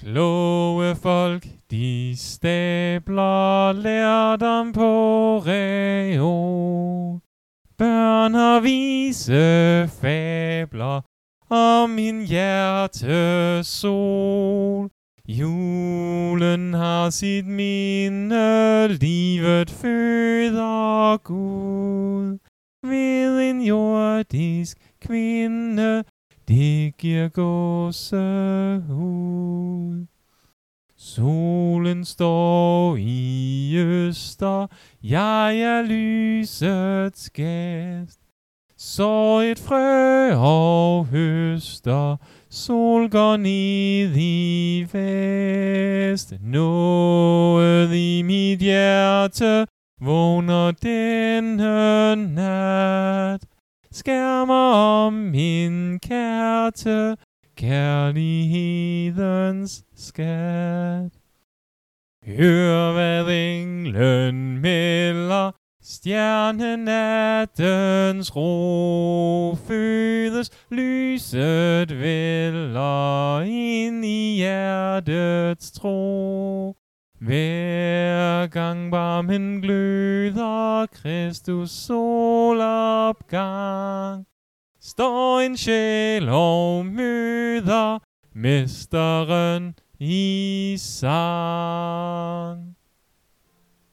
Kloge folk, de stabler lærdom på reol. Børn har vise fabler om min hjertes sol. Julen har sit minde, livet føder Gud. Ved en jordisk kvinde, det giver gåsehud. Solen står i øster, jeg er lysets gæst. Så et frø og høster, sol går ned i vest. Noget i mit hjerte vågner denne nat. Skærmer om min kærte, kærlighedens skat. Hør hvad englen melder, stjernenattens ro. Fødes lyset vælger ind i hjertets tro. Hver gang barmen gløder, Kristus solopgang, står en sjæl og møder mesteren i sang.